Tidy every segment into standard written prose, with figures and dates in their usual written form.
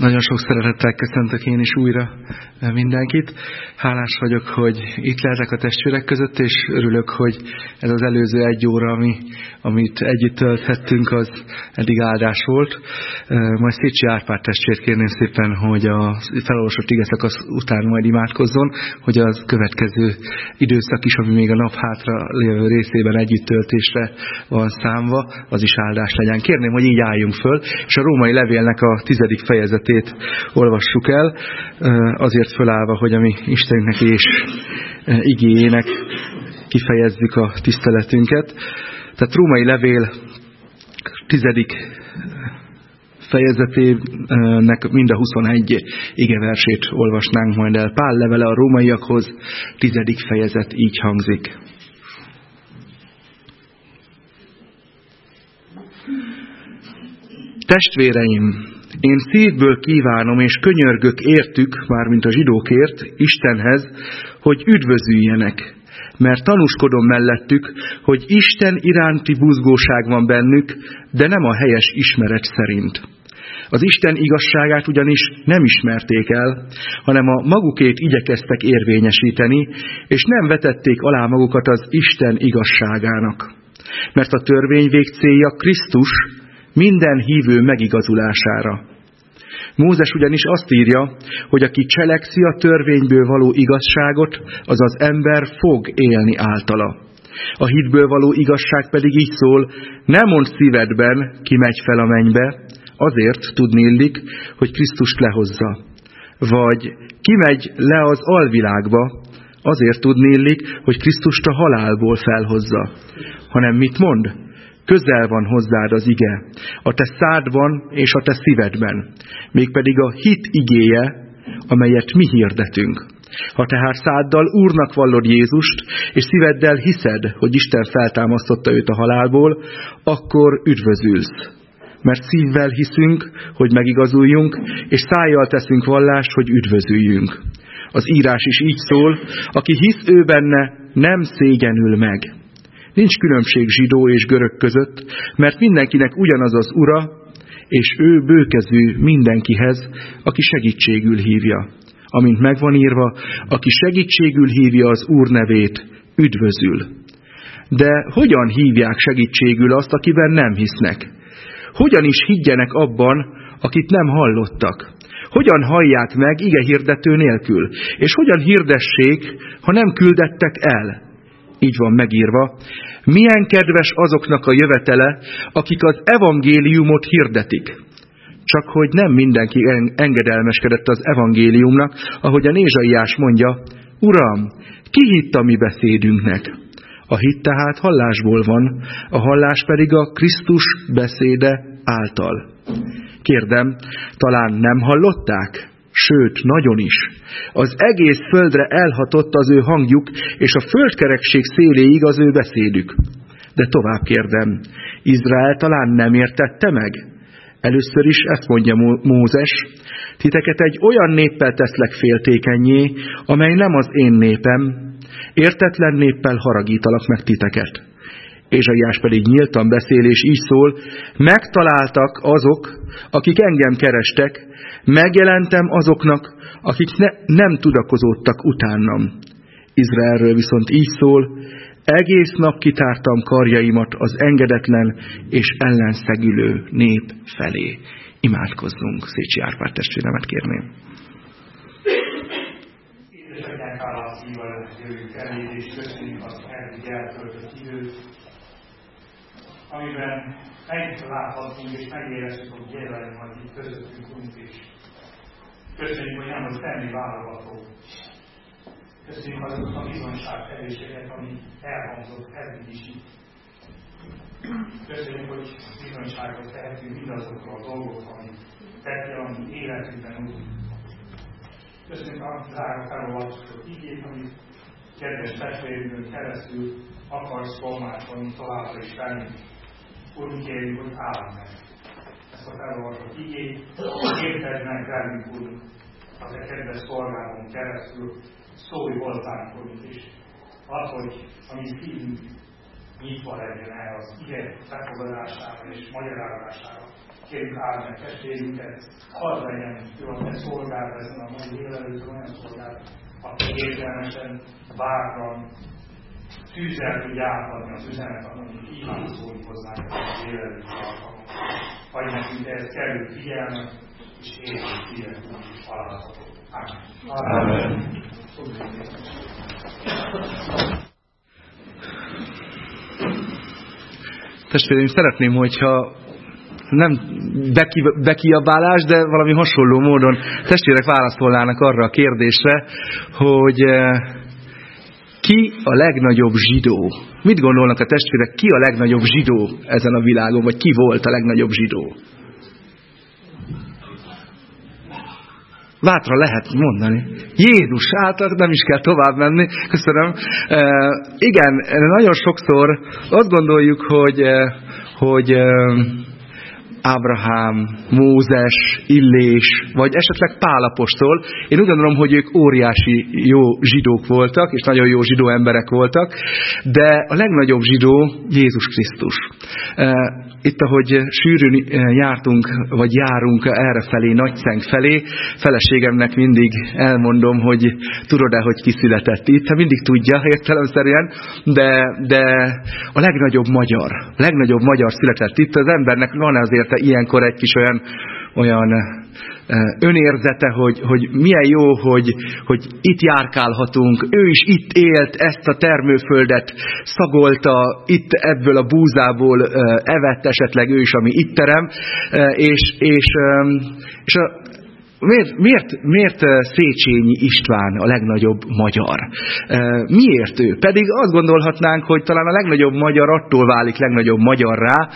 Nagyon sok szeretettel köszöntök én is újra mindenkit. Hálás vagyok, hogy itt lehetek a testvérek között, és örülök, hogy ez az előző 1 óra, amit együtt tölthettünk, az eddig áldás volt. Majd Szécsi Árpád testvért kérném szépen, hogy a felolvasott igeszakasz után majd imádkozzon, hogy az következő időszak is, ami még a nap hátra lévő részében együtt töltésre van számva, az is áldás legyen. Kérném, hogy így álljunk föl, és a római levélnek a 10. fejezetét olvassuk el, azért fölállva, hogy a mi Istenünknek és igéjének kifejezzük a tiszteletünket. Tehát római levél 10. fejezetének mind a 21 igeversét olvasnánk majd el. Pál levele a rómaiakhoz, 10. fejezet így hangzik. Testvéreim, én szívből kívánom és könyörgök értük, mármint a zsidókért, Istenhez, hogy üdvözüljenek, mert tanúskodom mellettük, hogy Isten iránti buzgóság van bennük, de nem a helyes ismeret szerint. Az Isten igazságát ugyanis nem ismerték el, hanem a magukét igyekeztek érvényesíteni, és nem vetették alá magukat az Isten igazságának. Mert a törvény végcélja Krisztus, minden hívő megigazulására. Mózes ugyanis azt írja, hogy aki cselekszi a törvényből való igazságot, az az ember fog élni általa. A hitből való igazság pedig így szól, ne mondd szívedben, ki megy fel a mennybe, azért tudniillik, hogy Krisztust lehozza. Vagy ki megy le az alvilágba, azért tudniillik, hogy Krisztust a halálból felhozza. Hanem mit mond? Közel van hozzád az ige, a te szádban és a te szívedben, mégpedig a hit igéje, amelyet mi hirdetünk. Ha tehát száddal Úrnak vallod Jézust, és szíveddel hiszed, hogy Isten feltámasztotta őt a halálból, akkor üdvözülsz. Mert szívvel hiszünk, hogy megigazuljunk, és szájjal teszünk vallást, hogy üdvözüljünk. Az írás is így szól, aki hisz ő benne, nem szégyenül meg. Nincs különbség zsidó és görög között, mert mindenkinek ugyanaz az Ura, és ő bőkezű mindenkihez, aki segítségül hívja. Amint megvan írva, aki segítségül hívja az Úr nevét, üdvözül. De hogyan hívják segítségül azt, akiben nem hisznek? Hogyan is higgyenek abban, akit nem hallottak? Hogyan hallják meg igehirdető nélkül? És hogyan hirdessék, ha nem küldettek el? Így van megírva, milyen kedves azoknak a jövetele, akik az evangéliumot hirdetik. Csak hogy nem mindenki engedelmeskedett az evangéliumnak, ahogy a Nézsaiás mondja, Uram, ki hitt a mi beszédünknek? A hit tehát hallásból van, a hallás pedig a Krisztus beszéde által. Kérdem, talán nem hallották? Sőt, nagyon is. Az egész földre elhatott az ő hangjuk, és a földkerekség széléig az ő beszédük. De tovább kérdem, Izrael talán nem értette meg? Először is ezt mondja Mózes, titeket egy olyan néppel teszlek féltékennyé, amely nem az én népem, értetlen néppel haragítalak meg titeket. Ézsaiás pedig nyíltan beszél, és így szól, megtaláltak azok, akik engem kerestek, megjelentem azoknak, akik nem tudakozódtak utánam. Izraelről viszont így szól, egész nap kitártam karjaimat az engedetlen és ellenszegülő nép felé. Imádkozzunk, Szécsi Árpád testvéremet kérném. Édesanyánk hálás szívvel jövünk eléd, és köszönjük az eddig eltöltött időt, amiben megláthatunk és megéreztük, hogy jelen vagy itt közöttünk is. Köszönjük, hogy nem az tenni válogató. Köszönjük azokat a bizonyságtevéséget, ami elhangzott eddig is itt. Köszönjük, hogy bizonyságot tehetünk mindazokról a dolgokról, amit tettél a mi életünkben úgy. Köszönjük a drága felolvasott igét, amit kedves testvérünkön keresztül akarsz tolmácsolni továbbra is venni. Úrunk, kérjük, hogy áld meg ezt a felolvasott igét, érted meg velünk, Úrunk, az a kedves szolgálaton keresztül, szólj hozzánk, Úrunk is. Az, hogy a mi szívünk nyitva legyen el az ige befogadására és magyarázására. kérjük áld meg testvérünket, hadd legyen ő a te szolgád ezen a mai délelőttön, olyan szolgád, aki értelmesen, bátran, tűzzel tudja átadni az üzenet, amit kíván szólni hozzánk a délelőtt alkalmat. Adj nekünk ehhez kellő figyelmet, és érjük szívetünk alázatot. Amen. Testvéreim, szeretném, hogyha nem bekiabálás, de valami hasonló módon testvérek válaszolnának arra a kérdésre, hogy ki a legnagyobb zsidó? Mit gondolnak a testvérek, ki a legnagyobb zsidó ezen a világon, vagy ki volt a legnagyobb zsidó? Bátran lehet mondani. Jézus, hát nem is kell tovább menni. Köszönöm. Igen, nagyon sokszor azt gondoljuk, hogy Ábrahám, Mózes, Illés, vagy esetleg Pál apostol. Én úgy gondolom, hogy ők óriási jó zsidók voltak, és nagyon jó zsidó emberek voltak, de a legnagyobb zsidó Jézus Krisztus. Itt, ahogy sűrűn járunk errefelé, Nagyszeng felé, feleségemnek mindig elmondom, hogy tudod-e, hogy ki született itt. Hát mindig tudja értelemszerűen, de a legnagyobb magyar született itt. Az embernek van azért ilyenkor egy kis olyan önérzete, hogy milyen jó, hogy itt járkálhatunk. Ő is itt élt, ezt a termőföldet szagolta, itt ebből a búzából evett esetleg ő is, ami itt terem. Miért Széchenyi István a legnagyobb magyar? Miért ő? Pedig azt gondolhatnánk, hogy talán a legnagyobb magyar attól válik legnagyobb magyarrá,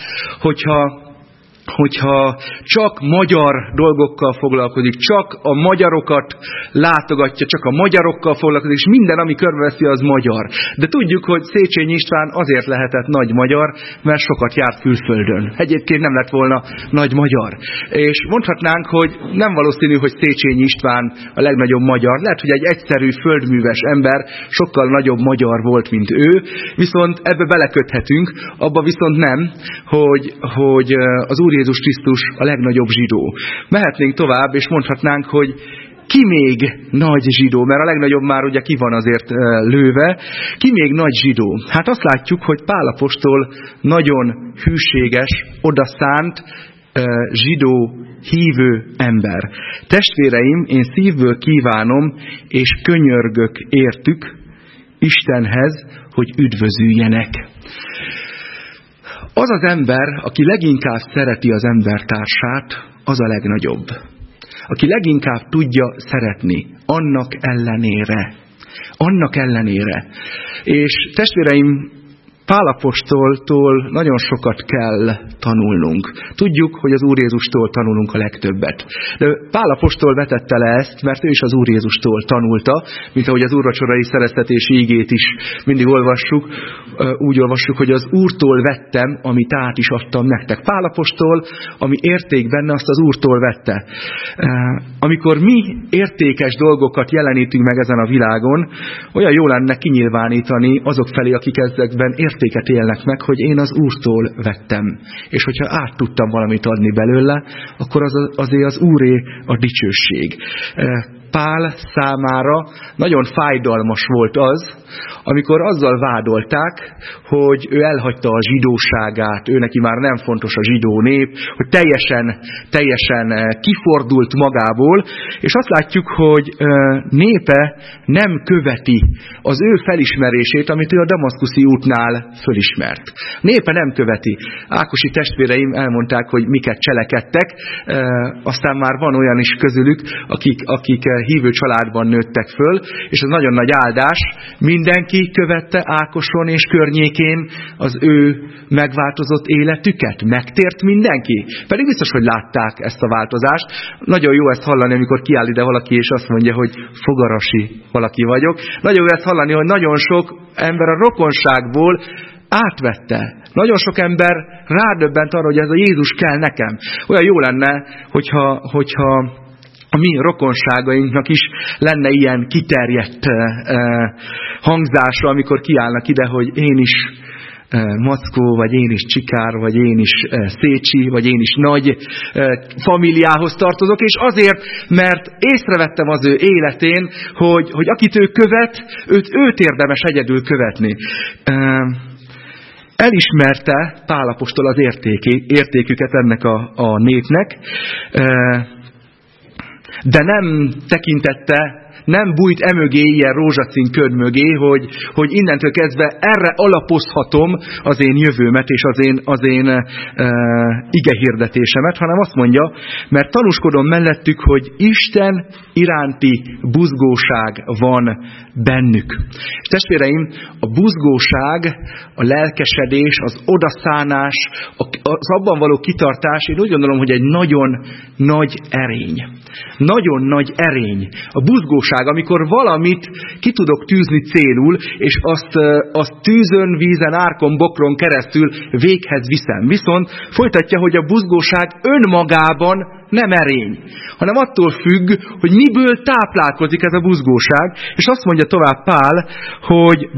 hogyha csak magyar dolgokkal foglalkozik, csak a magyarokat látogatja, csak a magyarokkal foglalkozik, és minden, ami körbeveszi, az magyar. De tudjuk, hogy Széchenyi István azért lehetett nagy magyar, mert sokat járt külföldön. Egyébként nem lett volna nagy magyar. És mondhatnánk, hogy nem valószínű, hogy Széchenyi István a legnagyobb magyar. Lehet, hogy egy egyszerű földműves ember sokkal nagyobb magyar volt, mint ő, viszont ebbe beleköthetünk, abba viszont nem, hogy az Úr Jézus Krisztus a legnagyobb zsidó. Mehetnénk tovább, és mondhatnánk, hogy ki még nagy zsidó, mert a legnagyobb már ugye ki van azért lőve. Ki még nagy zsidó? Hát azt látjuk, hogy Pál apostol nagyon hűséges, odaszánt, zsidó, hívő ember. Testvéreim, én szívből kívánom, és könyörgök értük Istenhez, hogy üdvözüljenek. Az az ember, aki leginkább szereti az embertársát, az a legnagyobb. Aki leginkább tudja szeretni, annak ellenére. És testvéreim, Pál apostoltól nagyon sokat kell tanulnunk. Tudjuk, hogy az Úr Jézustól tanulunk a legtöbbet. De Pál apostol vetette le ezt, mert ő is az Úr Jézustól tanulta, mint ahogy az úrvacsorai szereztetési igét is mindig olvassuk. Úgy olvassuk, hogy az Úrtól vettem, amit át is adtam nektek. Pál apostol, ami érték benne, azt az Úrtól vette. Amikor mi értékes dolgokat jelenítünk meg ezen a világon, olyan jó lenne kinyilvánítani azok felé, akik ezekben értéket élnek meg, hogy én az Úrtól vettem. És hogyha át tudtam valamit adni belőle, akkor azért az Úré a dicsőség. Pál számára nagyon fájdalmas volt az, amikor azzal vádolták, hogy ő elhagyta a zsidóságát, ő neki már nem fontos a zsidó nép, hogy teljesen kifordult magából, és azt látjuk, hogy népe nem követi az ő felismerését, amit ő a damaszkuszi útnál fölismert. Népe nem követi. Ákosi testvéreim elmondták, hogy miket cselekedtek, aztán már van olyan is közülük, akik hívő családban nőttek föl, és az nagyon nagy áldás, mindenki követte Ákoson és környékén az ő megváltozott életüket. Megtért mindenki? Pedig biztos, hogy látták ezt a változást. Nagyon jó ezt hallani, amikor kiáll ide valaki, és azt mondja, hogy fogarasi valaki vagyok. Nagyon jó ezt hallani, hogy nagyon sok ember a rokonságból átvette. Nagyon sok ember rádöbbent arra, hogy ez a Jézus kell nekem. Olyan jó lenne, hogyha a mi rokonságainknak is lenne ilyen kiterjedt hangzása, amikor kiállnak ide, hogy én is Mackó, vagy én is Csikár, vagy én is Szécsi, vagy én is nagy familiához tartozok, és azért, mert észrevettem az ő életén, hogy akit ő követ, őt érdemes egyedül követni. Elismerte Pál apostol az értéküket ennek a népnek, de nem tekintette, nem bújt emögé, ilyen rózsaszín köd mögé, hogy innentől kezdve erre alapozhatom az én jövőmet és az én igehirdetésemet, hanem azt mondja, mert tanúskodom mellettük, hogy Isten iránti buzgóság van bennük. És testvéreim, a buzgóság, a lelkesedés, az odaszánás, az abban való kitartás, én úgy gondolom, hogy egy nagyon nagy erény. Nagyon nagy erény. A buzgóság, amikor valamit ki tudok tűzni célul, és azt tűzön, vízen, árkon, bokron keresztül véghez viszem. Viszont folytatja, hogy a buzgóság önmagában nem erény, hanem attól függ, hogy miből táplálkozik ez a buzgóság, és azt mondja tovább Pál, hogy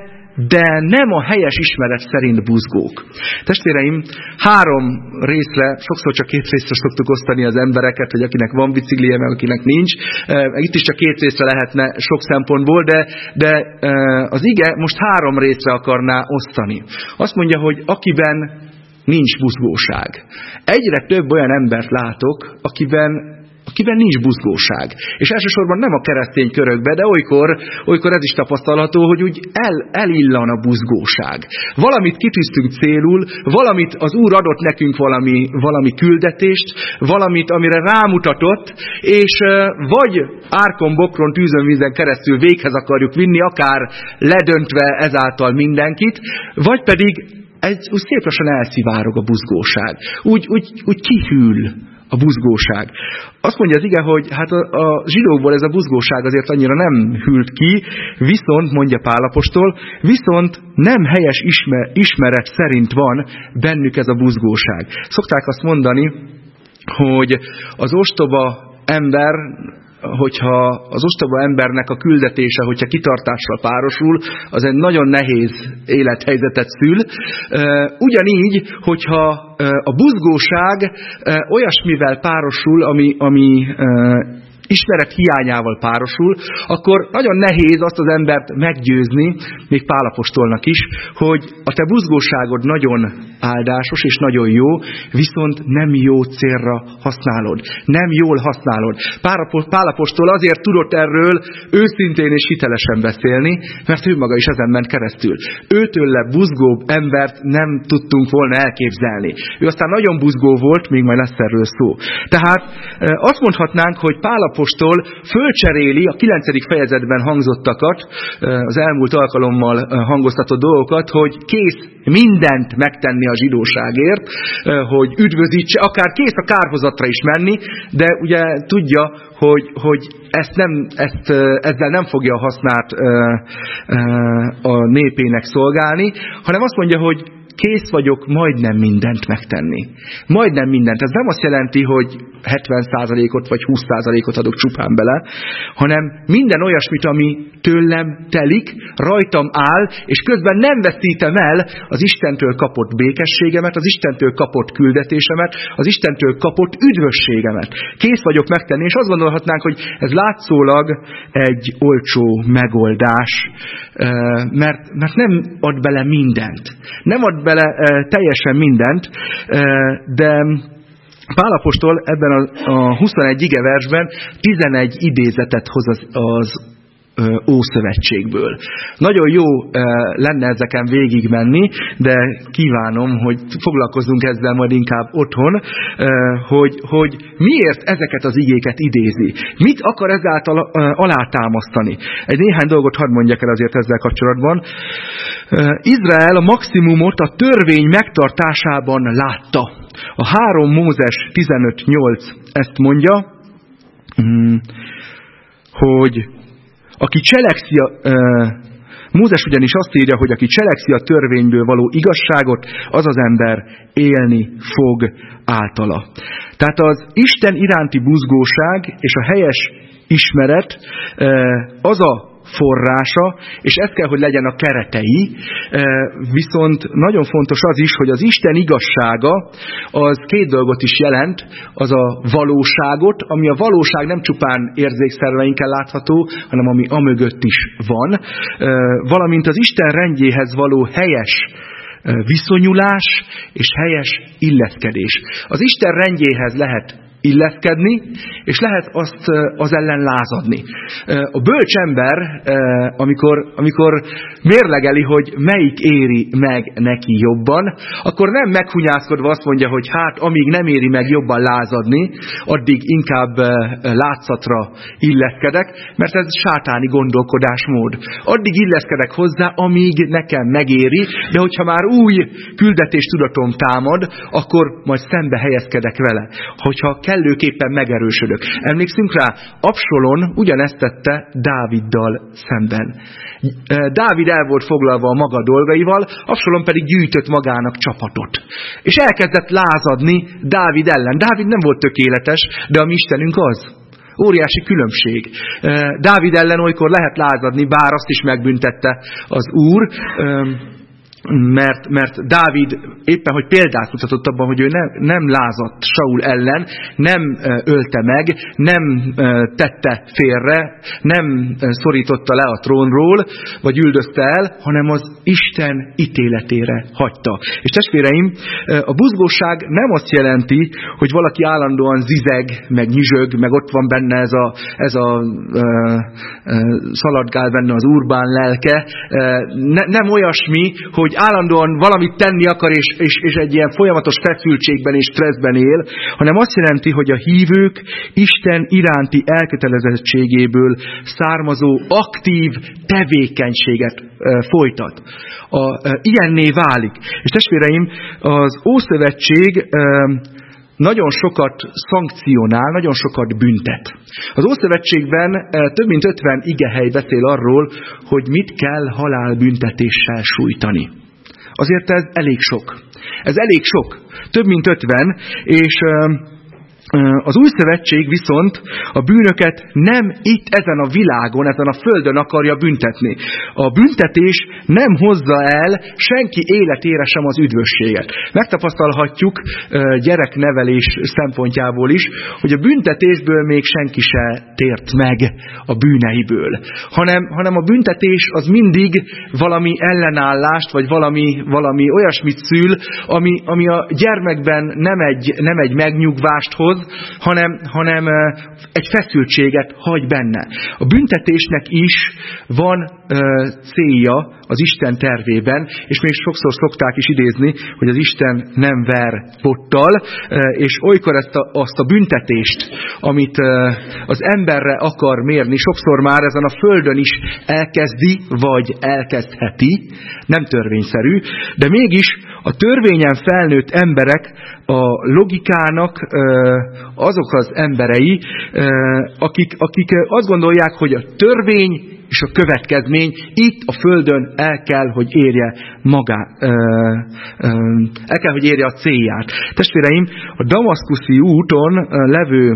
de nem a helyes ismeret szerint buzgók. Testvéreim, 3 részre, sokszor csak 2 részre szoktuk osztani az embereket, hogy akinek van biciklije, meg akinek nincs. Itt is csak 2 részre lehetne sok szempontból, de az ige most 3 részre akarná osztani. Azt mondja, hogy akiben nincs buzgóság. Egyre több olyan embert látok, akiben nincs buzgóság. És elsősorban nem a keresztény körökbe, de olykor ez is tapasztalható, hogy úgy elillan a buzgóság. Valamit kitűztünk célul, valamit az Úr adott nekünk valami küldetést, valamit, amire rámutatott, és vagy árkon, bokron, tűzön, vízen keresztül véghez akarjuk vinni, akár ledöntve ezáltal mindenkit, vagy pedig úgy szép lassan elszivárog a buzgóság. Úgy kihűl a buzgóság. Azt mondja az ige, hogy hát a zsidókból ez a buzgóság azért annyira nem hűlt ki, viszont, mondja Pál apostol, viszont nem helyes ismeret szerint van bennük ez a buzgóság. Szokták azt mondani, hogy az ostoba ember, hogyha az ostoba embernek a küldetése, hogyha kitartással párosul, az egy nagyon nehéz élethelyzetet szül. Ugyanígy, hogyha a buzgóság olyasmivel párosul, ami ismeret hiányával párosul, akkor nagyon nehéz azt az embert meggyőzni, még Pál apostolnak is, hogy a te buzgóságod nagyon áldásos és nagyon jó, viszont nem jó célra használod. Nem jól használod. Pál apostol azért tudott erről őszintén és hitelesen beszélni, mert ő maga is ezen ment keresztül. Őtőle buzgóbb embert nem tudtunk volna elképzelni. Ő aztán nagyon buzgó volt, még majd lesz erről szó. Tehát azt mondhatnánk, hogy Pál apostol fölcseréli a 9. fejezetben hangzottakat, az elmúlt alkalommal hangoztatott dolgokat, hogy kész mindent megtenni a zsidóságért, hogy üdvözítse, akár kész a kárhozatra is menni, de ugye tudja, hogy ezzel nem fogja a hasznát a népének szolgálni, hanem azt mondja, hogy kész vagyok majdnem mindent megtenni. Majdnem mindent. Ez nem azt jelenti, hogy 70%-ot vagy 20%-ot adok csupán bele, hanem minden olyasmit, ami tőlem telik, rajtam áll, és közben nem veszítem el az Istentől kapott békességemet, az Istentől kapott küldetésemet, az Istentől kapott üdvösségemet. Kész vagyok megtenni, és azt gondolhatnánk, hogy ez látszólag egy olcsó megoldás, mert nem ad bele mindent. Nem ad bele teljesen mindent, de Pál apostol ebben a 21 igeversben 11 idézetet hoz az Ószövetségből. Nagyon jó lenne ezeken végigmenni, de kívánom, hogy foglalkozzunk ezzel majd inkább otthon, hogy miért ezeket az igéket idézi. Mit akar ezáltal alátámasztani? Egy néhány dolgot hadd mondjak el azért ezzel kapcsolatban. Izrael a maximumot a törvény megtartásában látta. A 3 Mózes 15.8 ezt mondja, hogy aki cselekszi, Mózes ugyanis azt írja, hogy aki cselekszi a törvényből való igazságot, az az ember élni fog általa. Tehát az Isten iránti buzgóság és a helyes ismeret az a forrása, és ez kell, hogy legyen a keretei, viszont nagyon fontos az is, hogy az Isten igazsága az két dolgot is jelent, az a valóságot, ami a valóság nem csupán érzékszerveinkkel látható, hanem ami amögött is van, valamint az Isten rendjéhez való helyes viszonyulás és helyes illeszkedés. Az Isten rendjéhez lehet illeszkedni, és lehet azt az ellen lázadni. A bölcs ember, amikor mérlegeli, hogy melyik éri meg neki jobban, akkor nem meghunyászkodva azt mondja, hogy hát amíg nem éri meg jobban lázadni, addig inkább látszatra illeszkedek, mert ez sátáni gondolkodásmód. Addig illeszkedek hozzá, amíg nekem megéri, de hogyha már új küldetéstudatom támad, akkor majd szembe helyezkedek vele. Hogyha kellőképpen megerősödök. Emlékszünk rá, Absalom ugyanezt tette Dáviddal szemben. Dávid el volt foglalva a maga dolgaival, Absalom pedig gyűjtött magának csapatot. És elkezdett lázadni Dávid ellen. Dávid nem volt tökéletes, de a mi Istenünk az. Óriási különbség. Dávid ellen olykor lehet lázadni, bár azt is megbüntette az Úr, mert Dávid éppen, hogy példát mutatott abban, hogy ő nem lázadt Saul ellen, nem ölte meg, nem tette félre, nem szorította le a trónról, vagy üldözte el, hanem az Isten ítéletére hagyta. És testvéreim, a buzgóság nem azt jelenti, hogy valaki állandóan zizeg, meg nyizsög, meg ott van benne ez a szaladgál benne az urbán lelke. Nem olyasmi, hogy állandóan valamit tenni akar, és egy ilyen folyamatos feszültségben és stresszben él, hanem azt jelenti, hogy a hívők Isten iránti elkötelezettségéből származó aktív tevékenységet folytat. Ilyenné válik. És testvéreim, az Ószövetség nagyon sokat szankcionál, nagyon sokat büntet. Az Ószövetségben több mint 50 igehely beszél arról, hogy mit kell halálbüntetéssel sújtani. Azért ez elég sok. Ez elég sok. Több mint 50, és az Új Szövetség viszont a bűnöket nem itt ezen a világon, ezen a földön akarja büntetni. A büntetés nem hozza el senki életére sem az üdvösséget. Megtapasztalhatjuk gyereknevelés szempontjából is, hogy a büntetésből még senki se tért meg a bűneiből. Hanem a büntetés az mindig valami ellenállást, vagy valami olyasmit szül, ami a gyermekben nem egy megnyugvást hoz, hanem egy feszültséget hagy benne. A büntetésnek is van célja az Isten tervében, és még sokszor szokták is idézni, hogy az Isten nem ver bottal, és olykor azt a büntetést, amit az emberre akar mérni, sokszor már ezen a földön is elkezdi, vagy elkezdheti, nem törvényszerű, de mégis a törvényen felnőtt emberek a logikának azok az emberei, akik azt gondolják, hogy a törvény és a következmény itt a földön el kell, hogy érje el kell, hogy érje a célját. Testvéreim, a damaszkuszi úton levő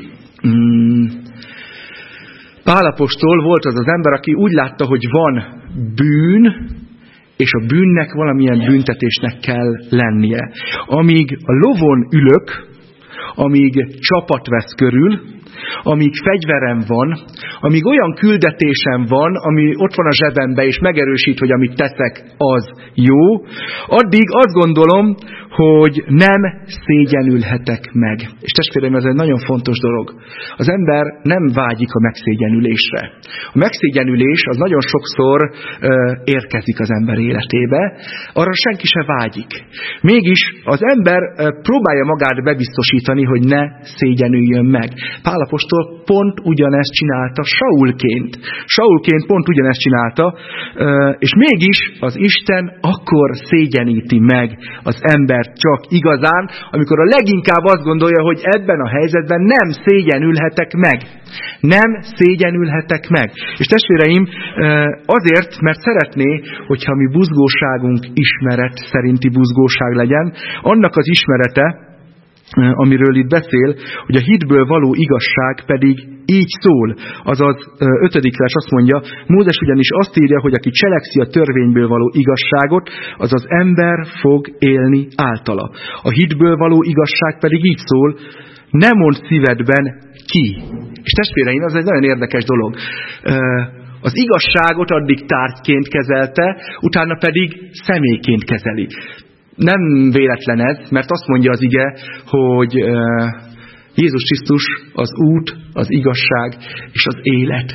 Pál apostol volt az ember, aki úgy látta, hogy van bűn, és a bűnnek valamilyen büntetésnek kell lennie. Amíg a lovon ülök, amíg csapat vesz körül, amíg fegyverem van, amíg olyan küldetésem van, ami ott van a zsebemben, és megerősít, hogy amit teszek, az jó, addig azt gondolom, hogy nem szégyenülhetek meg. És testvéreim, ez egy nagyon fontos dolog. Az ember nem vágyik a megszégyenülésre. A megszégyenülés az nagyon sokszor érkezik az ember életébe, arra senki se vágyik. Mégis az ember próbálja magát bebiztosítani, hogy ne szégyenüljön meg. Pál apostol pont ugyanezt csinálta Saulként. Saulként pont ugyanezt csinálta, és mégis az Isten akkor szégyeníti meg az ember csak igazán, amikor a leginkább azt gondolja, hogy ebben a helyzetben nem szégyenülhetek meg. Nem szégyenülhetek meg. És testvéreim, azért, mert szeretné, hogyha mi buzgóságunk ismeret szerinti buzgóság legyen, annak az ismerete, amiről itt beszél, hogy a hitből való igazság pedig így szól. Azaz 5. vers azt mondja, Mózes ugyanis azt írja, hogy aki cselekszi a törvényből való igazságot, az az ember fog élni általa. A hitből való igazság pedig így szól, ne mondd szívedben ki. És testvéreim, ez egy nagyon érdekes dolog. Az igazságot addig tárgyként kezelte, utána pedig személyként kezeli. Nem véletlen ez, mert azt mondja az ige, hogy Jézus Krisztus az út, az igazság és az élet.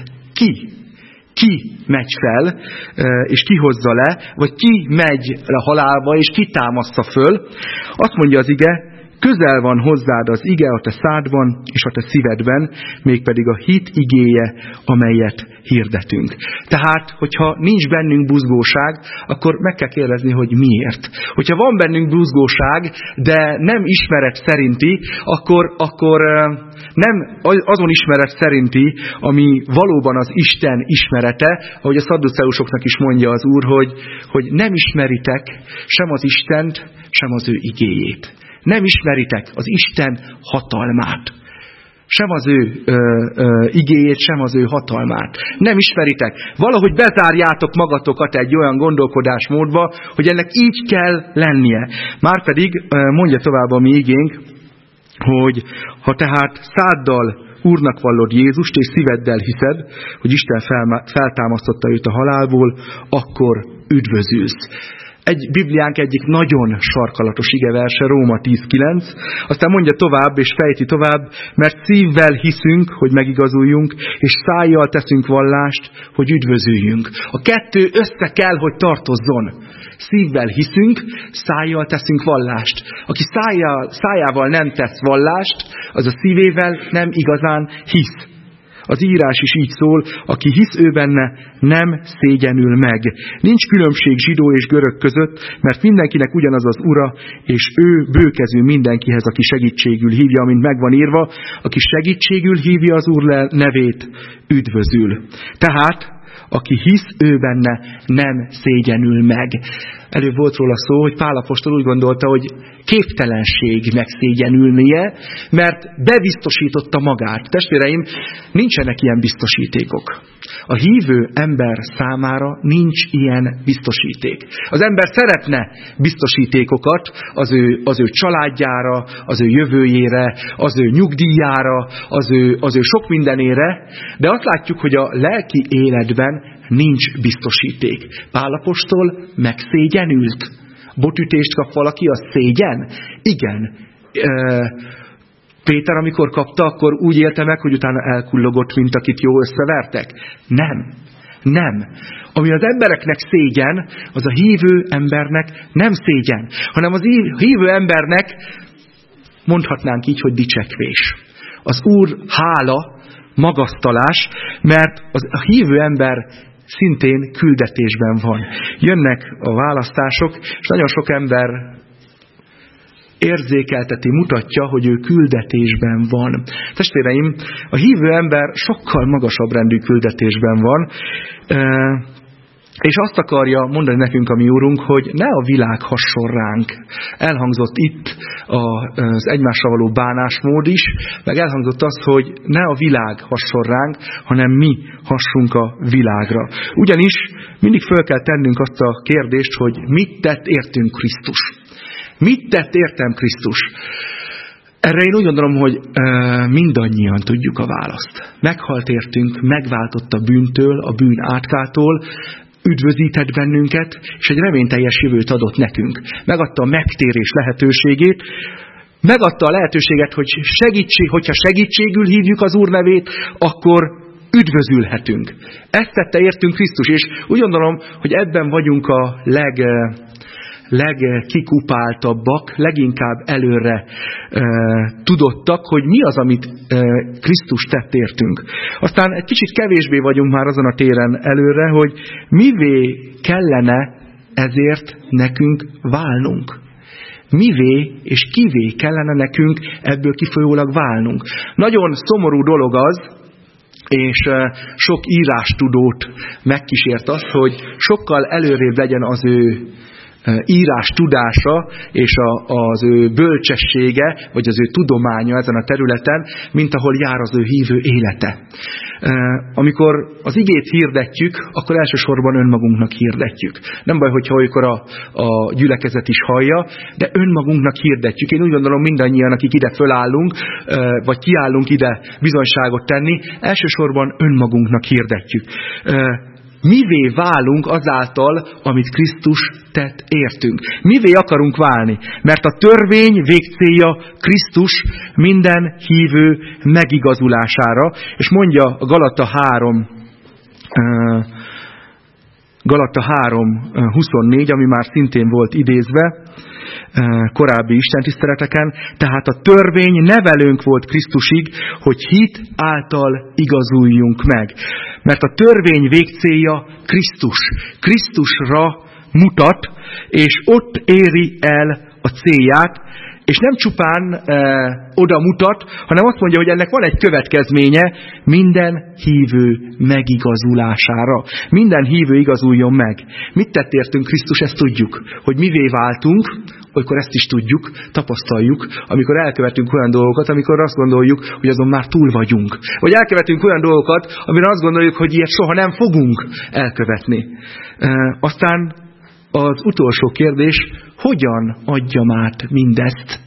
Ki megy fel, és ki hozza le, vagy ki megy a halálba, és ki támaszta föl. Azt mondja az ige, közel van hozzád az ige a te szádban és a te szívedben, mégpedig a hit igéje, amelyet hirdetünk. Tehát, hogyha nincs bennünk buzgóság, akkor meg kell kérdezni, hogy miért. Hogyha van bennünk buzgóság, de nem ismeret szerinti, akkor nem azon ismeret szerinti, ami valóban az Isten ismerete, ahogy a szadduceusoknak is mondja az Úr, hogy nem ismeritek sem az Istent, sem az ő igéjét. Nem ismeritek az Isten hatalmát. Sem az ő igéjét, sem az ő hatalmát. Nem ismeritek. Valahogy bezárjátok magatokat egy olyan gondolkodásmódba, hogy ennek így kell lennie. Márpedig mondja tovább a mi igénk, hogy ha tehát száddal Úrnak vallod Jézust, és szíveddel hiszed, hogy Isten feltámasztotta őt a halálból, akkor üdvözülsz. Egy Bibliánk egyik nagyon sarkalatos igeverse, Róma 10.9. Aztán mondja tovább, és fejti tovább, mert szívvel hiszünk, hogy megigazuljunk, és szájjal teszünk vallást, hogy üdvözüljünk. A kettő össze kell, hogy tartozzon. Szívvel hiszünk, szájjal teszünk vallást. Aki szájával nem tesz vallást, az a szívével nem igazán hisz. Az írás is így szól, aki hisz ő benne, nem szégyenül meg. Nincs különbség zsidó és görög között, mert mindenkinek ugyanaz az ura, és ő bőkezű mindenkihez, aki segítségül hívja, amint megvan írva, aki segítségül hívja az Úr nevét, üdvözül. Tehát, aki hisz ő benne, nem szégyenül meg. Előbb volt róla szó, hogy Pál apostol úgy gondolta, hogy képtelenség megszégyenülnie, mert bebiztosította magát. Testvéreim, nincsenek ilyen biztosítékok. A hívő ember számára nincs ilyen biztosíték. Az ember szeretne biztosítékokat az ő családjára, az ő jövőjére, az ő nyugdíjára, az ő sok mindenére, de azt látjuk, hogy a lelki életben nincs biztosíték. Pál apostol megszégyenült. Botütést kap valaki, az szégyen? Igen. Péter, amikor kapta, akkor úgy élte meg, hogy utána elkullogott, mint akit jó összevertek? Nem. Ami az embereknek szégyen, az a hívő embernek nem szégyen, hanem az hívő embernek mondhatnánk így, hogy dicsekvés. Az Úr hála, magasztalás, mert a hívő ember szintén küldetésben van. Jönnek a választások, és nagyon sok ember érzékelteti, mutatja, hogy ő küldetésben van. Testvéreim, a hívő ember sokkal magasabb rendű küldetésben van, és azt akarja mondani nekünk a mi Úrunk, hogy ne a világ hasson ránk. Elhangzott itt az egymásra való bánásmód is, meg elhangzott az, hogy ne a világ hasson ránk, hanem mi hassunk a világra. Ugyanis mindig föl kell tennünk azt a kérdést, hogy mit tett értünk Krisztus. Mit tett értem Krisztus? Erre én úgy gondolom, hogy mindannyian tudjuk a választ. Meghalt értünk, megváltott a bűntől, a bűn átkától, üdvözített bennünket, és egy reményteljes jövőt adott nekünk. Megadta a megtérés lehetőségét, megadta a lehetőséget, hogy hogyha segítségül hívjuk az Úr nevét, akkor üdvözülhetünk. Ezt tette értünk Krisztus, és úgy gondolom, hogy ebben vagyunk a legkikupáltabbak, leginkább előre tudottak, hogy mi az, amit Krisztus tett értünk. Aztán egy kicsit kevésbé vagyunk már azon a téren előre, hogy mivé kellene ezért nekünk válnunk. Mivé és kivé kellene nekünk ebből kifolyólag válnunk. Nagyon szomorú dolog az, és sok írástudót megkísért az, hogy sokkal előrébb legyen az ő írás tudása és az ő bölcsessége, vagy az ő tudománya ezen a területen, mint ahol jár az ő hívő élete. Amikor az igét hirdetjük, akkor elsősorban önmagunknak hirdetjük. Nem baj, hogyha olykor a gyülekezet is hallja, de önmagunknak hirdetjük. Én úgy gondolom, mindannyian, akik ide fölállunk, vagy kiállunk ide bizonyságot tenni, elsősorban önmagunknak hirdetjük. Mivé válunk azáltal, amit Krisztus tett értünk? Mivé akarunk válni? Mert a törvény végcélja Krisztus minden hívő megigazulására, és mondja a Galata 3:24, ami már szintén volt idézve korábbi istentiszteleteken, tehát a törvény nevelőnk volt Krisztusig, hogy hit által igazuljunk meg. Mert a törvény végcélja Krisztus. Krisztusra mutat, és ott éri el a célját, és nem csupán oda mutat, hanem azt mondja, hogy ennek van egy következménye, minden hívő megigazulására. Minden hívő igazuljon meg. Mit tett értünk Krisztus, ezt tudjuk. Hogy mivé váltunk, olykor ezt is tudjuk, tapasztaljuk, amikor elkövetünk olyan dolgokat, amikor azt gondoljuk, hogy azon már túl vagyunk. Vagy elkövetünk olyan dolgokat, amire azt gondoljuk, hogy ilyet soha nem fogunk elkövetni. Aztán az utolsó kérdés, hogyan adjam át mindezt,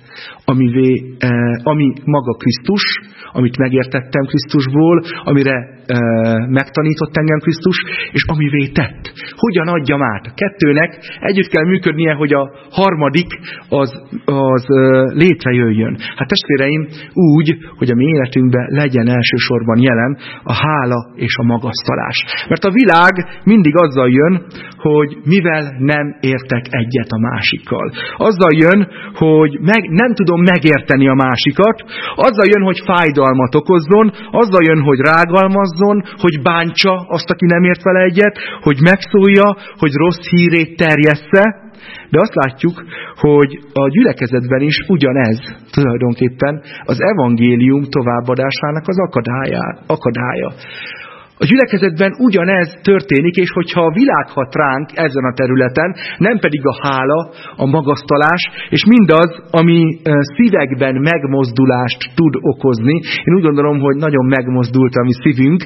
ami maga Krisztus, amit megértettem Krisztusból, amire megtanított engem Krisztus, és amivé tett. Hogyan adjam át? A kettőnek együtt kell működnie, hogy a harmadik az létrejöjjön. Hát testvéreim, úgy, hogy a mi életünkben legyen elsősorban jelen a hála és a magasztalás. Mert a világ mindig azzal jön, hogy mivel nem értek egyet a másikkal. Azzal jön, hogy nem tudom megérteni a másikat, azzal jön, hogy fájdalmat okozzon, azzal jön, hogy rágalmazzon, hogy bántsa azt, aki nem ért vele egyet, hogy megszólja, hogy rossz hírét terjessze, de azt látjuk, hogy a gyülekezetben is ugyanez tulajdonképpen az evangélium továbbadásának az akadálya. A gyülekezetben ugyanez történik, és hogyha a világ hat ránk ezen a területen, nem pedig a hála, a magasztalás, és mindaz, ami szívekben megmozdulást tud okozni. Én úgy gondolom, hogy nagyon megmozdult a mi szívünk,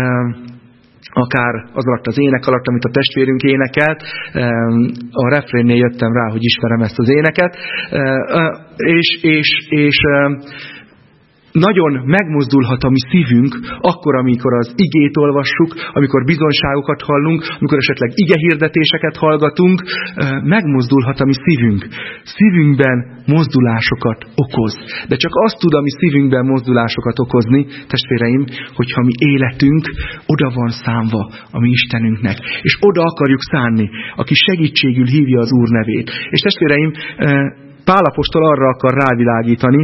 akár az alatt az ének alatt, amit a testvérünk énekelt. A refrénnél jöttem rá, hogy ismerem ezt az éneket. És nagyon megmozdulhat a mi szívünk akkor, amikor az igét olvassuk, amikor bizonyságokat hallunk, amikor esetleg igehirdetéseket hallgatunk, megmozdulhat a mi szívünk. Szívünkben mozdulásokat okoz. De csak azt tud a mi szívünkben mozdulásokat okozni, testvéreim, hogyha mi életünk oda van szánva a mi Istenünknek. És oda akarjuk szánni, aki segítségül hívja az Úr nevét. És testvéreim, Pál apostol arra akar rávilágítani,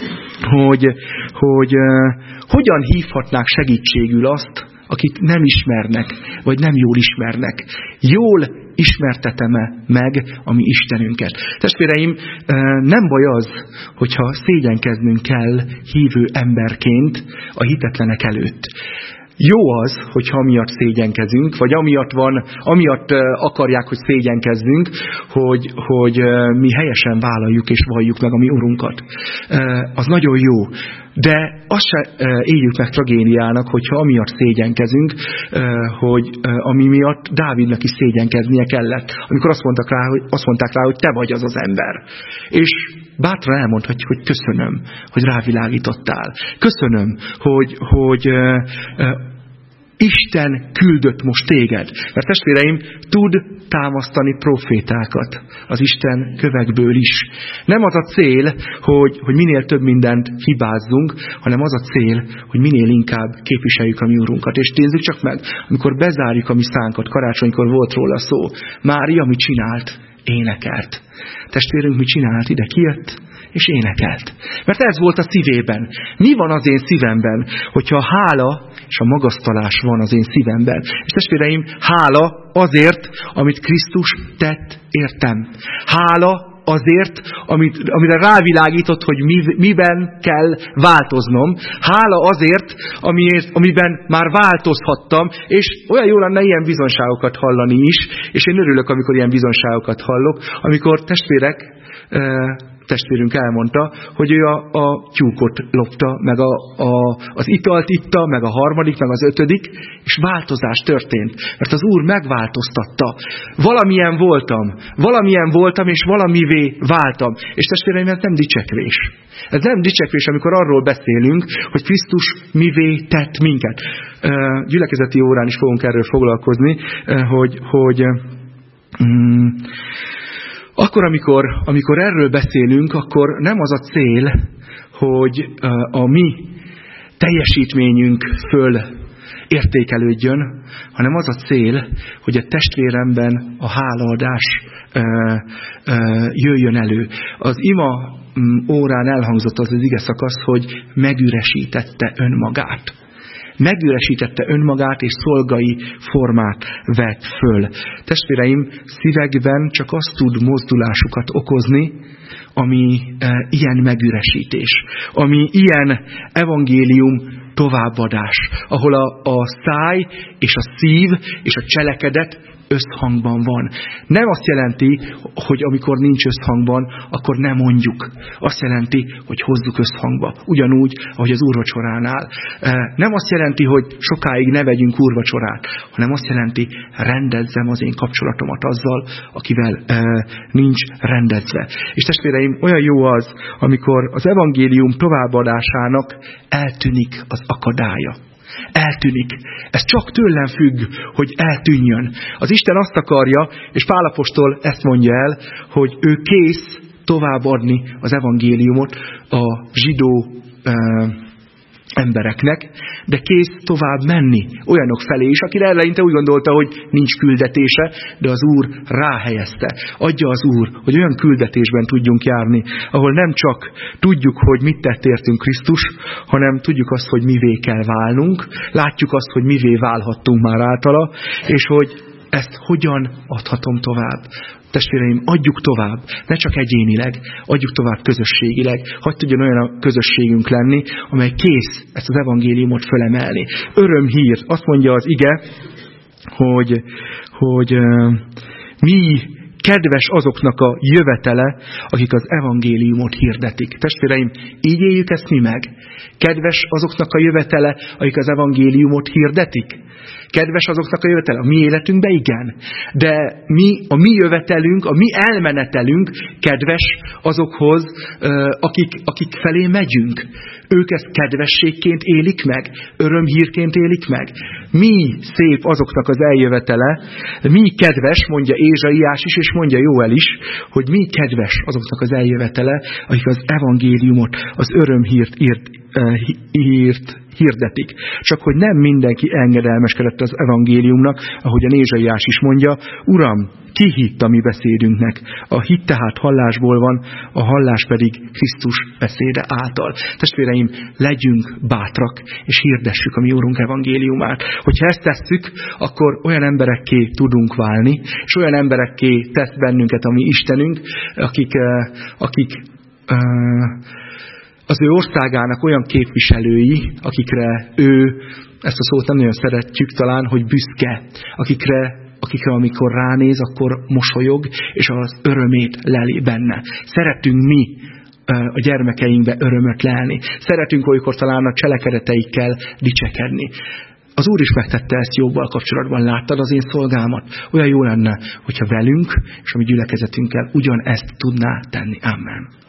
hogy hogyan hívhatnák segítségül azt, akit nem ismernek, vagy nem jól ismernek. Jól ismertetem-e meg a mi Istenünket? Testvéreim, nem baj az, hogyha szégyenkeznünk kell hívő emberként a hitetlenek előtt. Jó az, hogyha amiatt szégyenkezünk, vagy amiatt akarják, hogy szégyenkezzünk, hogy mi helyesen vállaljuk és valljuk meg a mi Urunkat. Az nagyon jó. De azt se éljük meg tragédiának, hogyha amiatt szégyenkezünk, hogy ami miatt Dávidnak is szégyenkeznie kellett. Amikor azt mondták rá, hogy te vagy az az ember. És bátran elmondhatjuk, hogy köszönöm, hogy rávilágítottál. Köszönöm, hogy Isten küldött most téged. Mert testvéreim, tud támasztani profétákat az Isten kövekből is. Nem az a cél, hogy minél több mindent hibázzunk, hanem az a cél, hogy minél inkább képviseljük a mi Urunkat. És nézzük csak meg, amikor bezárjuk a mi szánkat, karácsonykor volt róla szó, Mária mit csinált? Énekelt. Testvérünk mit csinált? Ide kijött, és énekelt. Mert ez volt a szívében. Mi van az én szívemben, hogyha a hála és a magasztalás van az én szívemben? És testvéreim, hála azért, amit Krisztus tett értem. Hála azért, amire rávilágított, hogy miben kell változnom. Hála azért, amiben már változhattam, és olyan jó lenne ilyen bizonságokat hallani is, és én örülök, amikor ilyen bizonságokat hallok, amikor testvérünk elmondta, hogy ő a tyúkot lopta, meg az italt itta, meg a harmadik, meg az ötödik, és változás történt. Mert az Úr megváltoztatta. Valamilyen voltam, és valamivé váltam. És testvéreim, ez nem dicsekvés. Ez nem dicsekvés, amikor arról beszélünk, hogy Krisztus mivé tett minket. Gyülekezeti órán is fogunk erről foglalkozni, hogy akkor, amikor erről beszélünk, akkor nem az a cél, hogy a mi teljesítményünk föl értékelődjön, hanem az a cél, hogy a testvéremben a hálaadás jöjjön elő. Az ima órán elhangzott az ige szakasz, hogy megüresítette önmagát. Megüresítette önmagát, és szolgai formát vett föl. Testvéreim, szívekben csak az tud mozdulásukat okozni, ami ilyen megüresítés, ami ilyen evangélium továbbadás, ahol a száj és a szív és a cselekedet összhangban van. Nem azt jelenti, hogy amikor nincs összhangban, akkor nem mondjuk. Azt jelenti, hogy hozzuk összhangba. Ugyanúgy, ahogy az úrvacsoránál. Nem azt jelenti, hogy sokáig ne vegyünk úrvacsorát, hanem azt jelenti, rendezzem az én kapcsolatomat azzal, akivel nincs rendezve. És testvéreim, olyan jó az, amikor az evangélium továbbadásának eltűnik az akadálya. Eltűnik. Ez csak tőlem függ, hogy eltűnjön. Az Isten azt akarja, és Pál apostol ezt mondja el, hogy ő kész továbbadni az evangéliumot a zsidó embereknek, de kész tovább menni olyanok felé is, akire eleinte úgy gondolta, hogy nincs küldetése, de az Úr ráhelyezte. Adja az Úr, hogy olyan küldetésben tudjunk járni, ahol nem csak tudjuk, hogy mit tett értünk Krisztus, hanem tudjuk azt, hogy mivé kell válnunk, látjuk azt, hogy mivé válhattunk már általa, és hogy ezt hogyan adhatom tovább. Testvéreim, adjuk tovább, ne csak egyénileg, adjuk tovább közösségileg. Hadd tudjon olyan a közösségünk lenni, amely kész ezt az evangéliumot fölemelni. Örömhír, azt mondja az ige, hogy mi kedves azoknak a jövetele, akik az evangéliumot hirdetik. Testvéreim, így éljük ezt mi meg? Kedves azoknak a jövetele, akik az evangéliumot hirdetik? Kedves azoknak a jövetele? A mi életünkben igen. De a mi jövetelünk, a mi elmenetelünk kedves azokhoz, akik felé megyünk. Ők ezt kedvességként élik meg, örömhírként élik meg. Mi szép azoknak az eljövetele, mi kedves, mondja Ézsaiás is, és mondja Jóel is, hogy mi kedves azoknak az eljövetele, akik az evangéliumot, az örömhírt hirdetik. Csak hogy nem mindenki engedelmeskedett az evangéliumnak, ahogyan Ézsaiás is mondja, Uram, ki hitt a mi beszédünknek? A hit tehát hallásból van, a hallás pedig Krisztus beszéde által. Testvéreim, legyünk bátrak, és hirdessük a mi Úrunk evangéliumát. Hogyha ezt tesszük, akkor olyan emberekké tudunk válni, és olyan emberekké tesz bennünket a mi Istenünk, akik az ő országának olyan képviselői, akikre ő, ezt a szót nem nagyon szeretjük talán, hogy büszke, akikre amikor ránéz, akkor mosolyog, és az örömét leli benne. Szeretünk mi a gyermekeinkbe örömöt lelni. Szeretünk olykor talán a cselekedeteikkel dicsekedni. Az Úr is megtette ezt Jobbal kapcsolatban, láttad az én szolgámat? Olyan jó lenne, hogyha velünk és a mi gyülekezetünkkel ugyanezt tudná tenni. Amen.